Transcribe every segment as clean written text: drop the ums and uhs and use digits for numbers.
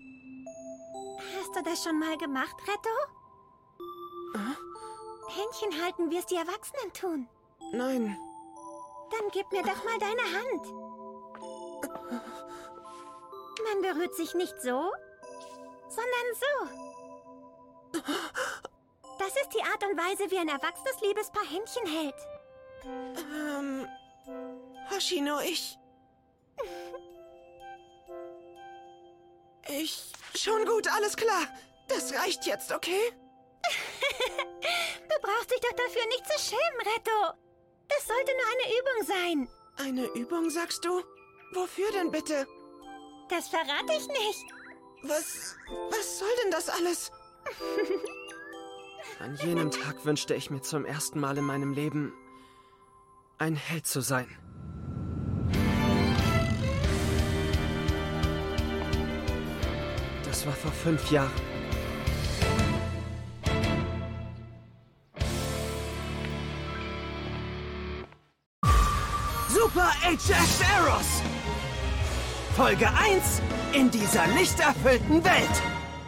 Hast du das schon mal gemacht, Retto? Händchen halten, wie es die Erwachsenen tun. Nein. Dann gib mir doch mal deine Hand. Man berührt sich nicht so, sondern so. Das ist die Art und Weise, wie ein erwachsenes Liebespaar Händchen hält. Hoshino, Schon gut, alles klar. Das reicht jetzt, okay? Du brauchst dich doch dafür nicht zu schämen, Retto. Das sollte nur eine Übung sein. Eine Übung, sagst du? Wofür denn bitte? Das verrate ich nicht. Was soll denn das alles? An jenem Tag wünschte ich mir zum ersten Mal in meinem Leben, ein Held zu sein. Das war vor 5 Jahren. Super HX Eros! Folge 1 in dieser nicht erfüllten Welt!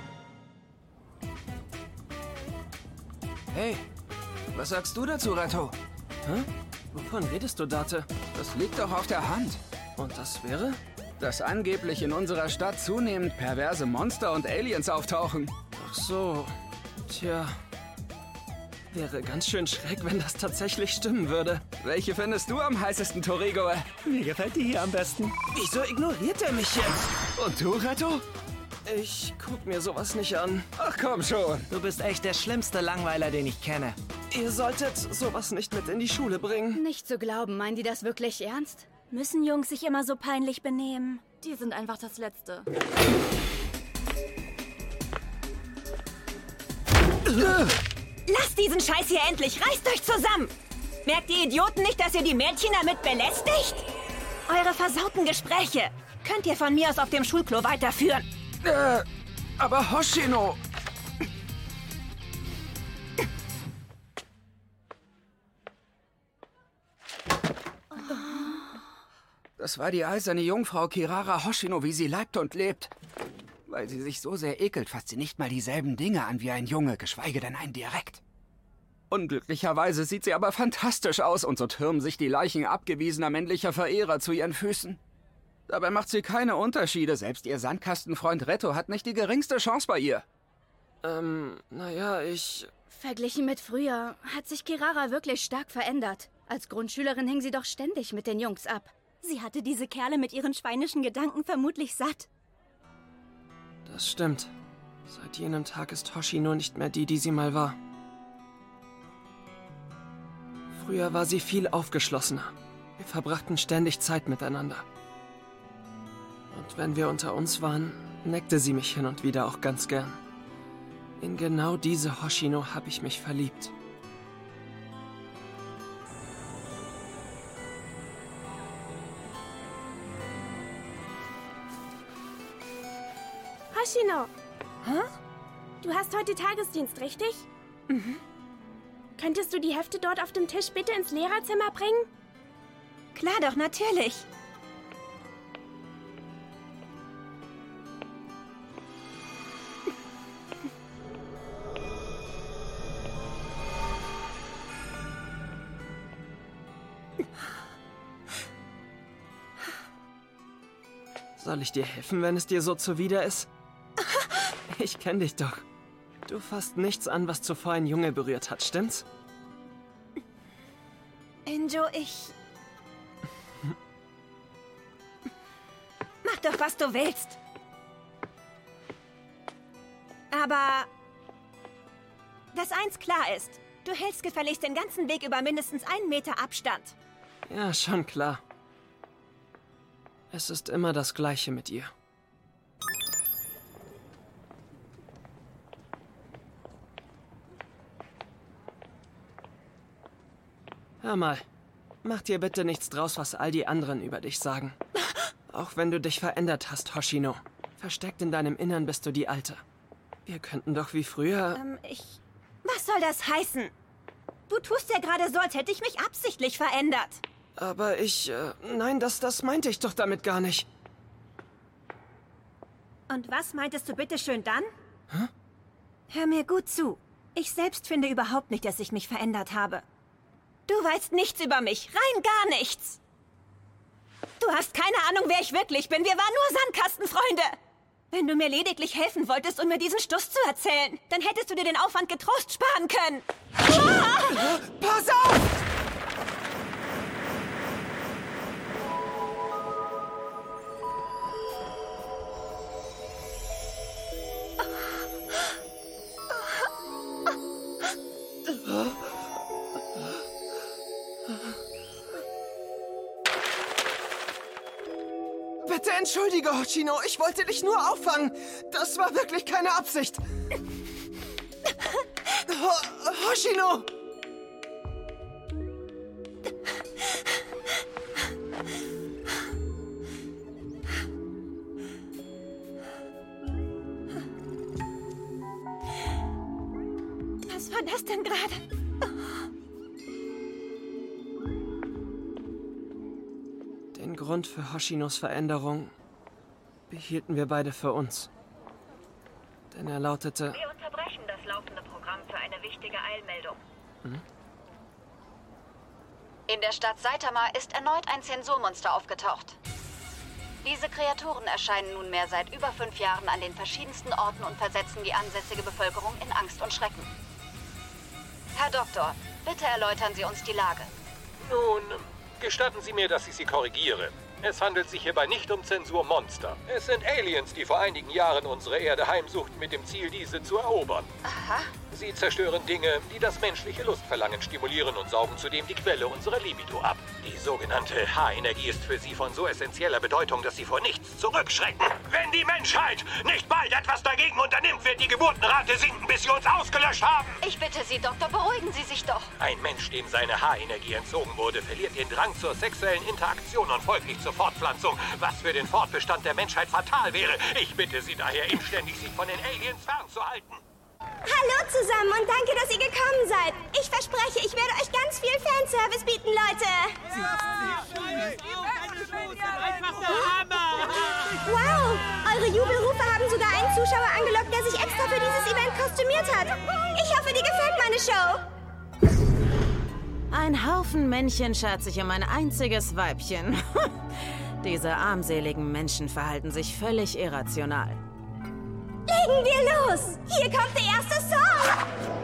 Hey, was sagst du dazu, Retto? Hä? Wovon redest du, Date? Das liegt doch auf der Hand. Und das wäre? Dass angeblich in unserer Stadt zunehmend perverse Monster und Aliens auftauchen. Ach so. Tja. Wäre ganz schön schräg, wenn das tatsächlich stimmen würde. Welche findest du am heißesten, Torigo? Mir gefällt die hier am besten. Wieso ignoriert er mich jetzt? Und du, Retto? Ich guck mir sowas nicht an. Ach komm schon. Du bist echt der schlimmste Langweiler, den ich kenne. Ihr solltet sowas nicht mit in die Schule bringen. Nicht zu glauben, meinen die das wirklich ernst? Müssen Jungs sich immer so peinlich benehmen? Die sind einfach das Letzte. Lasst diesen Scheiß hier endlich! Reißt euch zusammen! Merkt ihr Idioten nicht, dass ihr die Mädchen damit belästigt? Eure versauten Gespräche könnt ihr von mir aus auf dem Schulklo weiterführen. Aber Hoshino... Das war die eiserne Jungfrau Kirara Hoshino, wie sie leibt und lebt. Weil sie sich so sehr ekelt, fasst sie nicht mal dieselben Dinge an wie ein Junge, geschweige denn ein Dialekt. Unglücklicherweise sieht sie aber fantastisch aus und so türmen sich die Leichen abgewiesener männlicher Verehrer zu ihren Füßen. Dabei macht sie keine Unterschiede, selbst ihr Sandkastenfreund Retto hat nicht die geringste Chance bei ihr. Naja, Verglichen mit früher hat sich Kirara wirklich stark verändert. Als Grundschülerin hing sie doch ständig mit den Jungs ab. Sie hatte diese Kerle mit ihren schweinischen Gedanken vermutlich satt. Das stimmt. Seit jenem Tag ist Hoshino nicht mehr die sie mal war. Früher war sie viel aufgeschlossener. Wir verbrachten ständig Zeit miteinander. Und wenn wir unter uns waren, neckte sie mich hin und wieder auch ganz gern. In genau diese Hoshino habe ich mich verliebt. Hoshino. Hä? Du hast heute Tagesdienst, richtig? Mhm. Könntest du die Hefte dort auf dem Tisch bitte ins Lehrerzimmer bringen? Klar doch, natürlich. Soll ich dir helfen, wenn es dir so zuwider ist? Ich kenn dich doch. Du fasst nichts an, was zuvor ein Junge berührt hat, stimmt's? Injo, Mach doch, was du willst. Aber... dass eins klar ist. Du hältst gefälligst den ganzen Weg über mindestens 1 Meter Abstand. Ja, schon klar. Es ist immer das Gleiche mit ihr. Hör mal, mach dir bitte nichts draus, was all die anderen über dich sagen. Auch wenn du dich verändert hast, Hoshino. Versteckt in deinem Innern bist du die Alte. Wir könnten doch wie früher... Was soll das heißen? Du tust ja gerade so, als hätte ich mich absichtlich verändert. Aber nein, das meinte ich doch damit gar nicht. Und was meintest du bitteschön dann? Hä? Hör mir gut zu. Ich selbst finde überhaupt nicht, dass ich mich verändert habe. Du weißt nichts über mich, rein gar nichts. Du hast keine Ahnung, wer ich wirklich bin. Wir waren nur Sandkastenfreunde. Wenn du mir lediglich helfen wolltest, um mir diesen Stuss zu erzählen, dann hättest du dir den Aufwand getrost sparen können. Ah! Pass auf! Bitte entschuldige, Hoshino. Ich wollte dich nur auffangen. Das war wirklich keine Absicht. Hoshino! Was war das denn gerade? Den Grund für Hoshinos Veränderung behielten wir beide für uns. Denn er lautete... Wir unterbrechen das laufende Programm für eine wichtige Eilmeldung. In der Stadt Saitama ist erneut ein Zensurmonster aufgetaucht. Diese Kreaturen erscheinen nunmehr seit über 5 Jahren an den verschiedensten Orten und versetzen die ansässige Bevölkerung in Angst und Schrecken. Herr Doktor, bitte erläutern Sie uns die Lage. Nun, gestatten Sie mir, dass ich Sie korrigiere. Es handelt sich hierbei nicht um Zensurmonster. Es sind Aliens, die vor einigen Jahren unsere Erde heimsuchten mit dem Ziel, diese zu erobern. Aha. Sie zerstören Dinge, die das menschliche Lustverlangen stimulieren und saugen zudem die Quelle unserer Libido ab. Die sogenannte H-Energie ist für sie von so essentieller Bedeutung, dass sie vor nichts zurückschrecken. Wenn die Menschheit nicht bald etwas dagegen unternimmt, wird die Geburtenrate sinken, bis wir uns ausgelöscht haben. Ich bitte Sie, Doktor, beruhigen Sie sich doch. Ein Mensch, dem seine H-Energie entzogen wurde, verliert den Drang zur sexuellen Interaktion und folglich zur Fortpflanzung, was für den Fortbestand der Menschheit fatal wäre. Ich bitte Sie daher inständig, sich von den Aliens fernzuhalten. Hallo zusammen und danke, dass ihr gekommen seid. Ich verspreche, ich werde euch ganz viel Fanservice bieten, Leute. Wow, eure Jubelrufe haben sogar einen Zuschauer angelockt, der sich extra für dieses Event kostümiert hat. Ich hoffe, dir gefällt meine Show. Ein Haufen Männchen schert sich um ein einziges Weibchen. Diese armseligen Menschen verhalten sich völlig irrational. Legen wir los! Hier kommt der erste Song!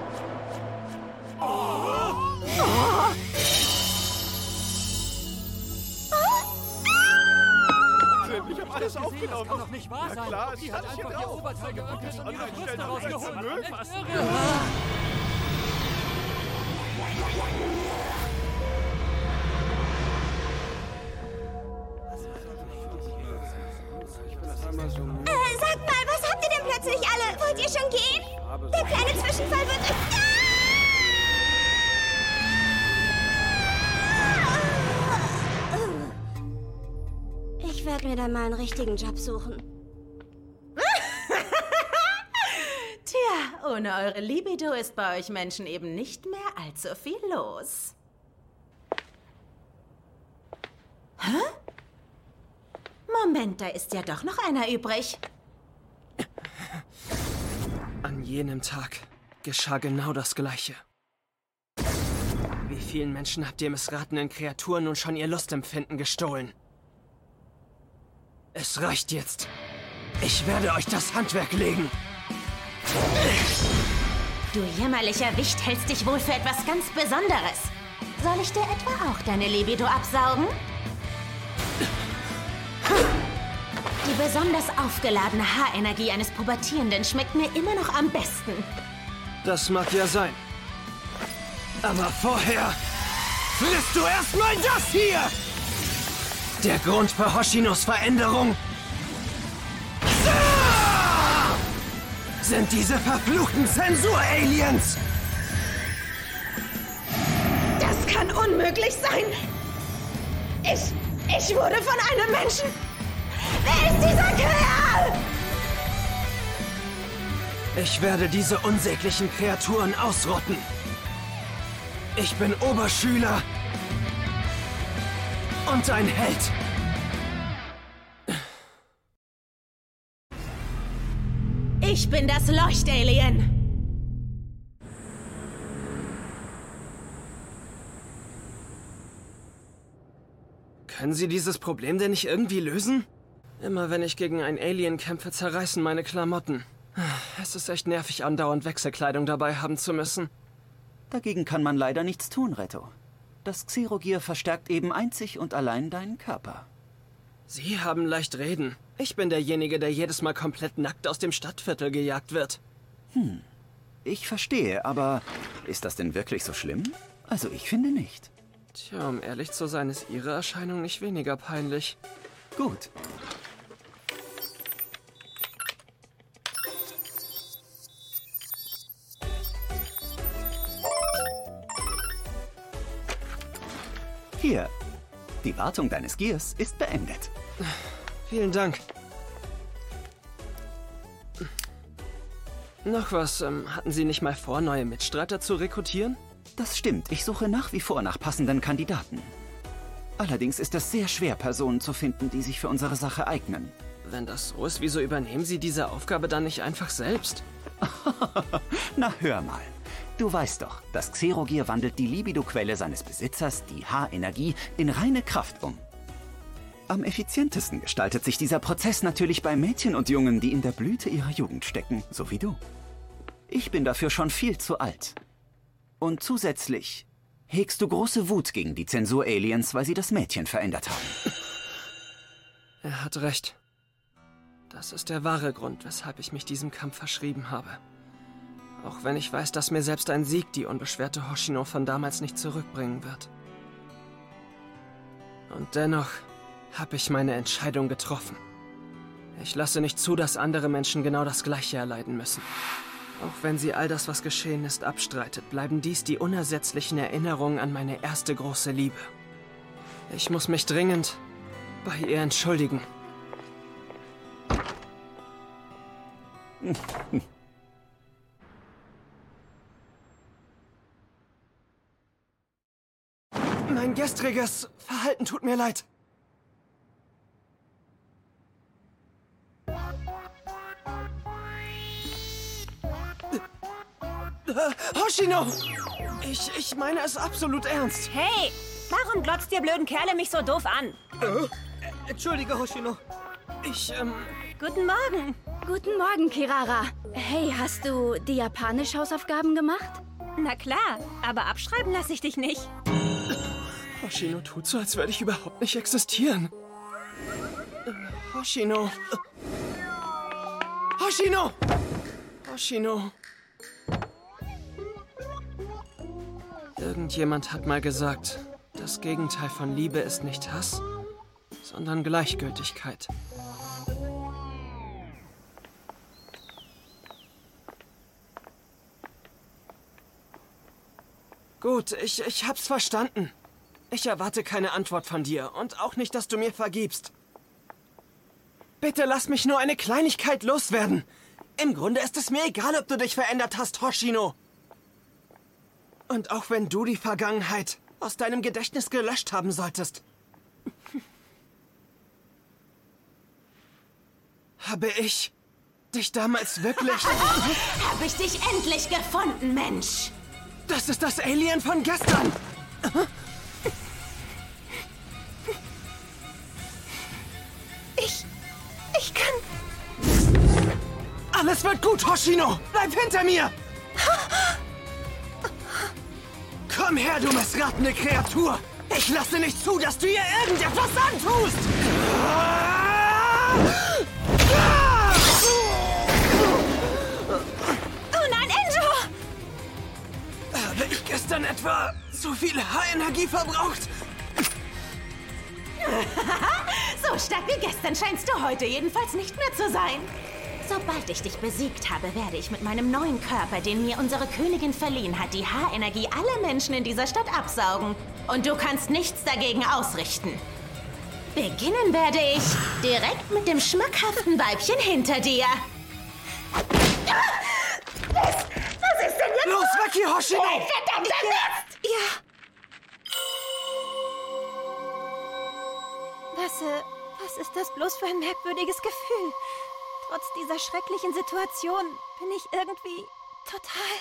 Ich hab alles aufgenommen. Das kann doch nicht wahr sein. Klar, die hat einfach ihr Oberteil geöffnet und ihre Brüste rausgeholt. Sagt mal, was habt ihr denn plötzlich alle? Wollt ihr schon gehen? Der kleine Zwischenfall wird... Ich werde mir dann mal einen richtigen Job suchen. Tja, ohne eure Libido ist bei euch Menschen eben nicht mehr allzu viel los. Hä? Moment, da ist ja doch noch einer übrig. An jenem Tag geschah genau das Gleiche. Wie vielen Menschen habt ihr missratenen Kreaturen nun schon ihr Lustempfinden gestohlen? Es reicht jetzt. Ich werde euch das Handwerk legen. Du jämmerlicher Wicht hältst dich wohl für etwas ganz Besonderes. Soll ich dir etwa auch deine Libido absaugen? Die besonders aufgeladene H-Energie eines Pubertierenden schmeckt mir immer noch am besten. Das mag ja sein. Aber vorher frisst du erstmal das hier! Der Grund für Hoshinos Veränderung sind diese verfluchten Zensur-Aliens! Das kann unmöglich sein! Ich wurde von einem Menschen... Wer ist dieser Kerl? Ich werde diese unsäglichen Kreaturen ausrotten. Ich bin Oberschüler und ein Held. Ich bin das Leuchtalien. Können Sie dieses Problem denn nicht irgendwie lösen? Immer wenn ich gegen ein Alien kämpfe, zerreißen meine Klamotten. Es ist echt nervig, andauernd Wechselkleidung dabei haben zu müssen. Dagegen kann man leider nichts tun, Retto. Das Xerogear verstärkt eben einzig und allein deinen Körper. Sie haben leicht reden. Ich bin derjenige, der jedes Mal komplett nackt aus dem Stadtviertel gejagt wird. Ich verstehe, aber ist das denn wirklich so schlimm? Also ich finde nicht. Tja, um ehrlich zu sein, ist Ihre Erscheinung nicht weniger peinlich. Gut. Hier, die Wartung deines Gears ist beendet. Vielen Dank. Noch was, hatten Sie nicht mal vor, neue Mitstreiter zu rekrutieren? Das stimmt, ich suche nach wie vor nach passenden Kandidaten. Allerdings ist es sehr schwer, Personen zu finden, die sich für unsere Sache eignen. Wenn das so ist, wieso übernehmen Sie diese Aufgabe dann nicht einfach selbst? Na, hör mal. Du weißt doch, das Xerogear wandelt die Libido-Quelle seines Besitzers, die H-Energie, in reine Kraft um. Am effizientesten gestaltet sich dieser Prozess natürlich bei Mädchen und Jungen, die in der Blüte ihrer Jugend stecken, so wie du. Ich bin dafür schon viel zu alt. Und zusätzlich hegst du große Wut gegen die Zensur-Aliens, weil sie das Mädchen verändert haben. Er hat recht. Das ist der wahre Grund, weshalb ich mich diesem Kampf verschrieben habe. Auch wenn ich weiß, dass mir selbst ein Sieg die unbeschwerte Hoshino von damals nicht zurückbringen wird. Und dennoch habe ich meine Entscheidung getroffen. Ich lasse nicht zu, dass andere Menschen genau das Gleiche erleiden müssen. Auch wenn sie all das, was geschehen ist, abstreitet, bleiben dies die unersetzlichen Erinnerungen an meine erste große Liebe. Ich muss mich dringend bei ihr entschuldigen. Mein gestriges Verhalten tut mir leid. Hoshino! Ich meine es absolut ernst. Hey, warum glotzt ihr blöden Kerle mich so doof an? Entschuldige, Hoshino. Guten Morgen. Guten Morgen, Kirara. Hey, hast du die Japanisch-Hausaufgaben gemacht? Na klar, aber abschreiben lasse ich dich nicht. Hoshino tut so, als würde ich überhaupt nicht existieren. Hoshino. Hoshino! Hoshino. Irgendjemand hat mal gesagt, das Gegenteil von Liebe ist nicht Hass, sondern Gleichgültigkeit. Gut, ich hab's verstanden. Ich erwarte keine Antwort von dir und auch nicht, dass du mir vergibst. Bitte lass mich nur eine Kleinigkeit loswerden. Im Grunde ist es mir egal, ob du dich verändert hast, Hoshino. Und auch wenn du die Vergangenheit aus deinem Gedächtnis gelöscht haben solltest, habe ich dich damals wirklich... Habe ich dich endlich gefunden, Mensch! Das ist das Alien von gestern! Ich kann... Alles wird gut, Hoshino! Bleib hinter mir! Komm her, du missratene Kreatur! Ich lasse nicht zu, dass du ihr irgendetwas antust! Oh nein, Enjo! Habe ich gestern etwa zu viel H-Energie verbraucht? So stark wie gestern scheinst du heute jedenfalls nicht mehr zu sein. Sobald ich dich besiegt habe, werde ich mit meinem neuen Körper, den mir unsere Königin verliehen hat, die H-Energie aller Menschen in dieser Stadt absaugen. Und du kannst nichts dagegen ausrichten. Beginnen werde ich direkt mit dem schmackhaften Weibchen hinter dir. Was ist denn jetzt? Los, weg hier, Hoshino! Verdammter Mist! Ja. Was ist das bloß für ein merkwürdiges Gefühl? Trotz dieser schrecklichen Situation bin ich irgendwie total...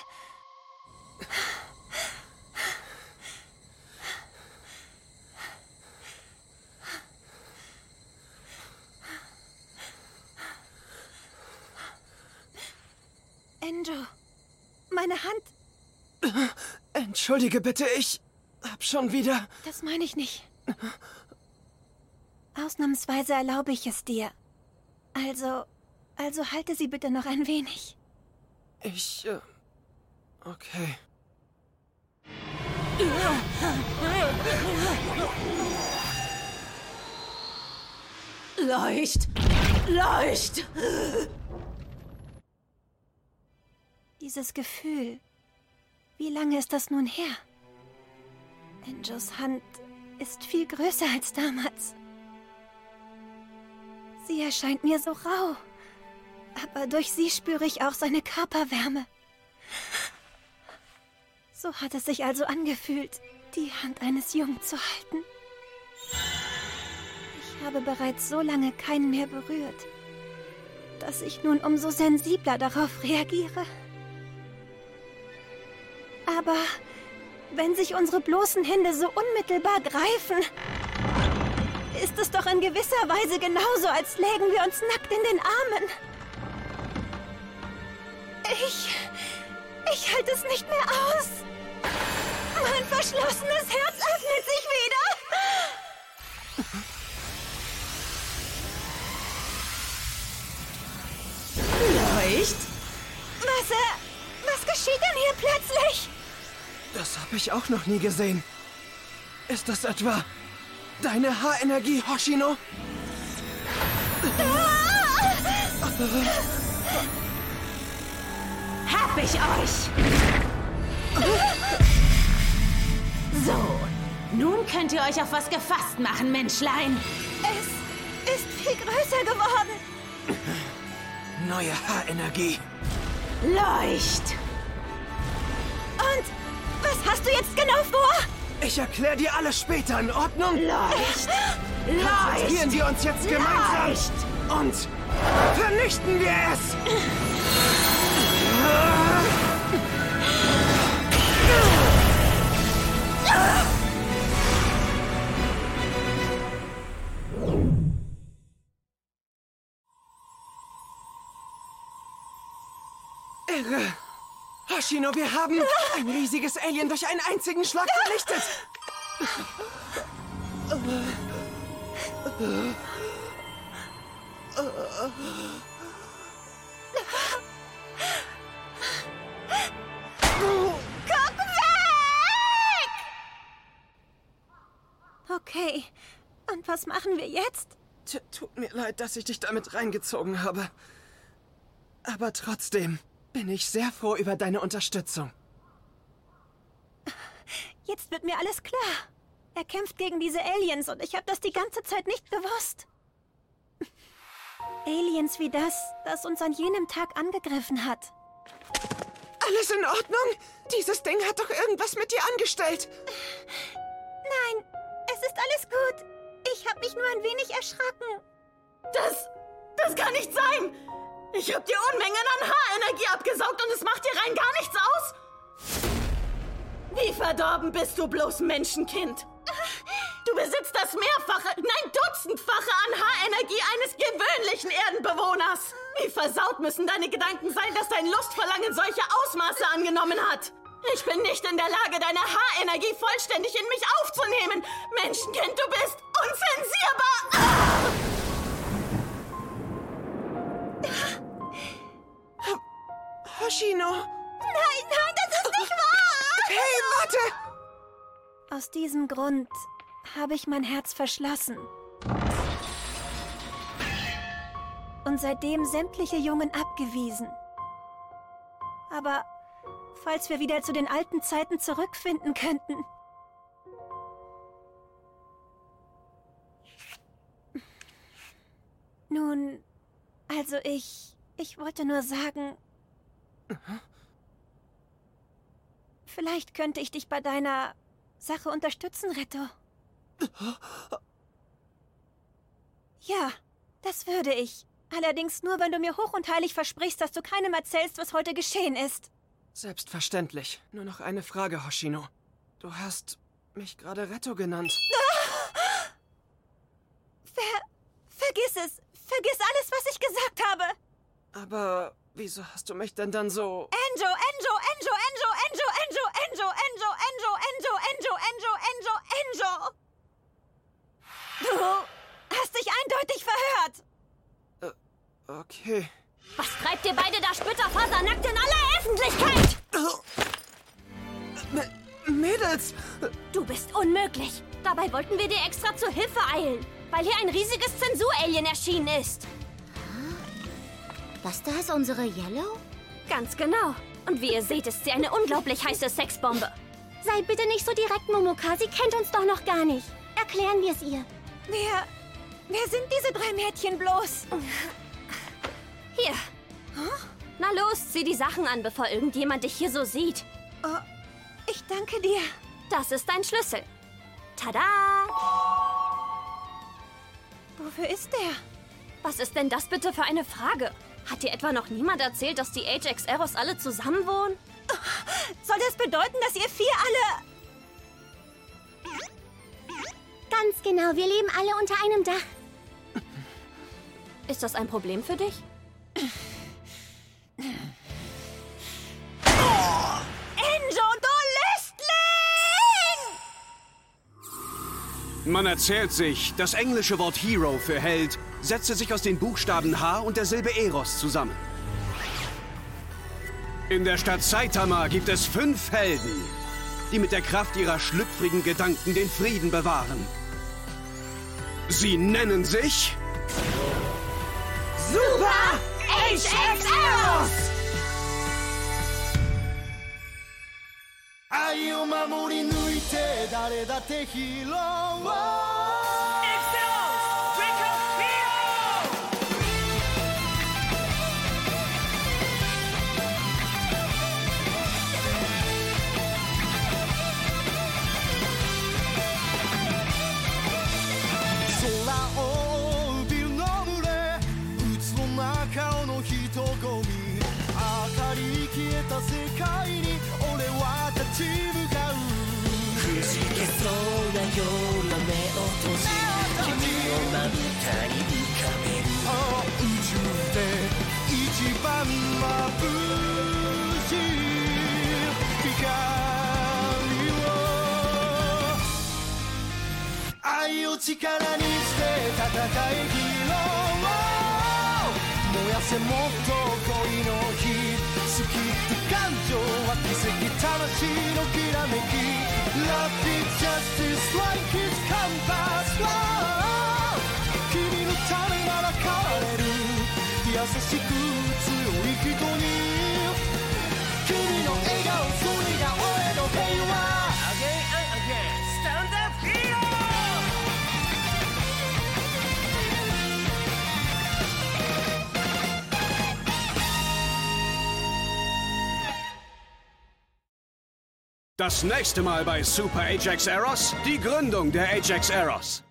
Enjo, meine Hand... Entschuldige bitte, ich hab schon wieder... Das meine ich nicht. Ausnahmsweise erlaube ich es dir. Also halte sie bitte noch ein wenig. Okay. Leucht! Leucht! Dieses Gefühl. Wie lange ist das nun her? Enjos Hand ist viel größer als damals. Sie erscheint mir so rau. Aber durch sie spüre ich auch seine Körperwärme. So hat es sich also angefühlt, die Hand eines Jungen zu halten. Ich habe bereits so lange keinen mehr berührt, dass ich nun umso sensibler darauf reagiere. Aber wenn sich unsere bloßen Hände so unmittelbar greifen, ist es doch in gewisser Weise genauso, als lägen wir uns nackt in den Armen. Ich halte es nicht mehr aus. Mein verschlossenes Herz öffnet sich wieder. Leucht? Was geschieht denn hier plötzlich? Das habe ich auch noch nie gesehen. Ist das etwa deine Haarenergie, Hoshino? Hab ich euch! So, nun könnt ihr euch auf was gefasst machen, Menschlein. Es ist viel größer geworden. Neue Haarenergie. Leucht! Und was hast du jetzt genau vor? Ich erkläre dir alles später, in Ordnung? Leucht! Konzentrieren wir uns jetzt gemeinsam Leucht! und vernichten wir es! Irre! Hoshino, wir haben ein riesiges Alien durch einen einzigen Schlag vernichtet! Guck weg! Okay, und was machen wir jetzt? Tut mir leid, dass ich dich damit reingezogen habe. Aber trotzdem bin ich sehr froh über deine Unterstützung. Jetzt wird mir alles klar. Er kämpft gegen diese Aliens und ich habe das die ganze Zeit nicht gewusst. Aliens wie das uns an jenem Tag angegriffen hat. Alles in Ordnung? Dieses Ding hat doch irgendwas mit dir angestellt. Nein, es ist alles gut. Ich habe mich nur ein wenig erschrocken. Das kann nicht sein! Ich hab dir Unmengen an Haarenergie abgesaugt und es macht dir rein gar nichts aus? Wie verdorben bist du bloß, Menschenkind? Du besitzt das Mehrfache, nein Dutzendfache an Haarenergie eines gewöhnlichen Erdenbewohners. Wie versaut müssen deine Gedanken sein, dass dein Lustverlangen solche Ausmaße angenommen hat? Ich bin nicht in der Lage, deine Haarenergie vollständig in mich aufzunehmen. Menschenkind, du bist unzensierbar! Hoshino! Nein, das ist nicht wahr! Hey, warte! Aus diesem Grund habe ich mein Herz verschlossen. Und seitdem sämtliche Jungen abgewiesen. Aber falls wir wieder zu den alten Zeiten zurückfinden könnten. Nun, also ich wollte nur sagen, vielleicht könnte ich dich bei deiner Sache unterstützen, Retto. Ja, das würde ich. Allerdings nur, wenn du mir hoch und heilig versprichst, dass du keinem erzählst, was heute geschehen ist. Selbstverständlich. Nur noch eine Frage, Hoshino. Du hast mich gerade Retto genannt. Vergiss es. Vergiss alles, was ich gesagt habe. Aber wieso hast du mich denn dann so... Enjo! Du hast dich eindeutig verhört. Okay. Was treibt ihr beide da splitterfasernackt in aller Öffentlichkeit? Mädels! Du bist unmöglich. Dabei wollten wir dir extra zur Hilfe eilen, weil hier ein riesiges Zensur-Alien erschienen ist. Das da ist unsere Yellow? Ganz genau. Und wie ihr seht, ist sie eine unglaublich heiße Sexbombe. Sei bitte nicht so direkt, Momoka. Sie kennt uns doch noch gar nicht. Erklären wir es ihr. Wer sind diese 3 Mädchen bloß? Hier. Na los, zieh die Sachen an, bevor irgendjemand dich hier so sieht. Oh, ich danke dir. Das ist dein Schlüssel. Tada! Wofür ist der? Was ist denn das bitte für eine Frage? Hat dir etwa noch niemand erzählt, dass die Ajax Eros alle zusammen wohnen? Soll das bedeuten, dass ihr 4 alle... Ganz genau, wir leben alle unter einem Dach. Ist das ein Problem für dich? Enjo, du Lüstling! Man erzählt sich, das englische Wort Hero für Held setze sich aus den Buchstaben H und der Silbe Eros zusammen. In der Stadt Saitama gibt es 5 Helden, die mit der Kraft ihrer schlüpfrigen Gedanken den Frieden bewahren. Sie nennen sich... Super Ajax Eros! Das nächste Mal bei Super Ajax Eros, die Gründung der Ajax Eros.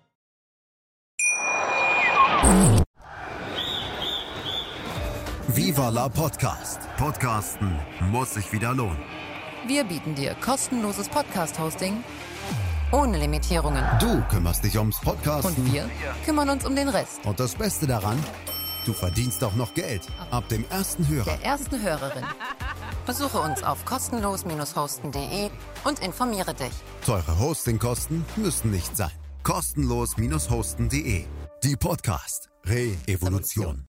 Viva la Podcast. Podcasten muss sich wieder lohnen. Wir bieten dir kostenloses Podcast-Hosting ohne Limitierungen. Du kümmerst dich ums Podcasten. Und wir kümmern uns um den Rest. Und das Beste daran, du verdienst auch noch Geld. Ab dem ersten Hörer. Der ersten Hörerin. Besuche uns auf kostenlos-hosten.de und informiere dich. Teure Hostingkosten müssen nicht sein. Kostenlos-hosten.de. Die Podcast Re-Evolution.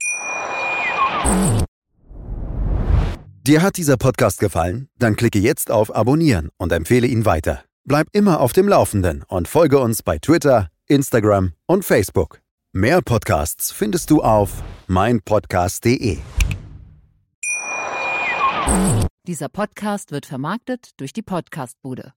Dir hat dieser Podcast gefallen? Dann klicke jetzt auf Abonnieren und empfehle ihn weiter. Bleib immer auf dem Laufenden und folge uns bei Twitter, Instagram und Facebook. Mehr Podcasts findest du auf meinpodcast.de. Dieser Podcast wird vermarktet durch die Podcastbude.